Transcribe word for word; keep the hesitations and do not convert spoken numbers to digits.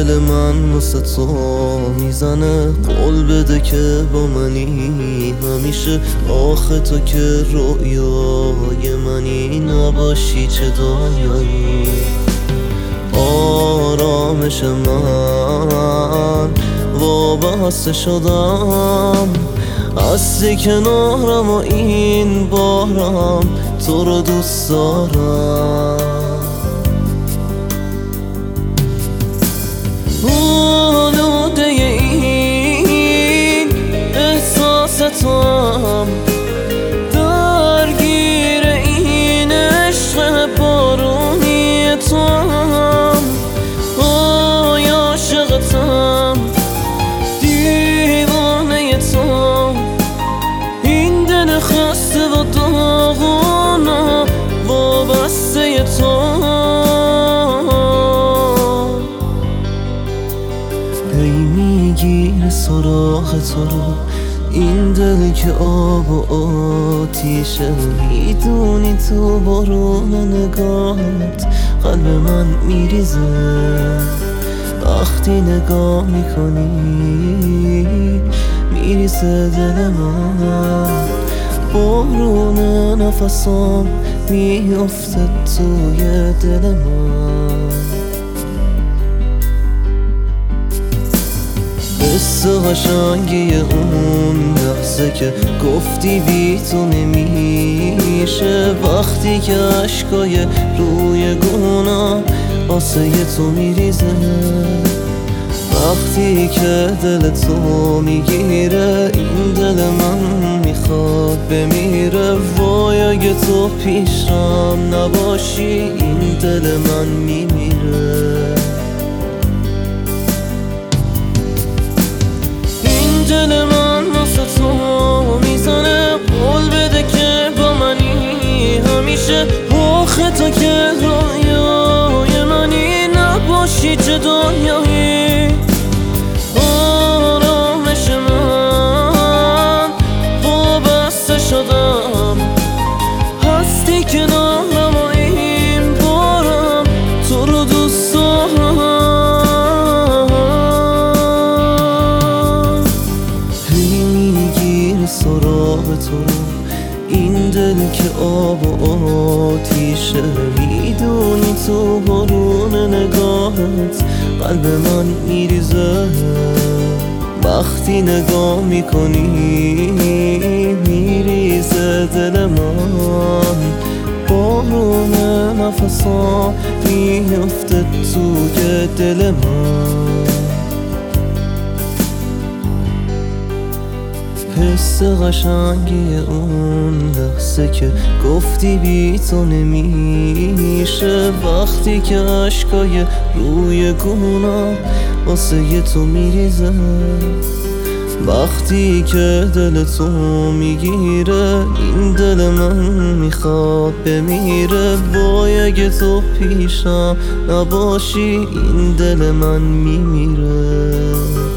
دل من واسه تو میزنه، قول بده که با منی همیشه. آخه تو که رویای منی، نباشی چه دنیایی. آرامش من وابسته شدم، هستی کنارم و این بارم تو رو دوست دارم. آلوده این احساس توام، درگیر این عشق بارونی توام. آی عاشقتم، دیوانه تو، این دل خسته و داغونه وابسته تو. هی میگیره سراغ تو رو این دل که آب و آتیشه. میدونی تو بارون نگاهت قلب من میریزه، وقتی نگاه میکنی میریزه دل من. بارون نفسام میافته توی دل من. حس قشنگی اون لحظه که گفتی بی تو نمیشه، وقتی که عشقای روی گونم واسه تو میریزه. وقتی که دل تو میگیره این دل من میخواد بمیره. وای اگه تو پیشم نباشی این دل من میمیره. دل من واسه تو میزنه، قول بده که با منی همیشه. آخه تو که رویای منی، نباشی چه دنیایی. آرامش من وابسته شدم، هستی کنارم و این بارم تو رو دوست دارم. سراغ تو رو این دل که آب و آتیشه. میدونی تو بارون نگاهت قلب من میریزه، وقتی نگاه میکنی میریزه دل من. بارون نفسام میفته توی دل من. حس قشنگی اون لحظه که گفتی بی تو نمیشه، وقتی که عشقای روی گونم واسه تو میریزه. وقتی که دل تو میگیره این دل من میخواد بمیره. وای اگه تو پیشم نباشی این دل من میمیره.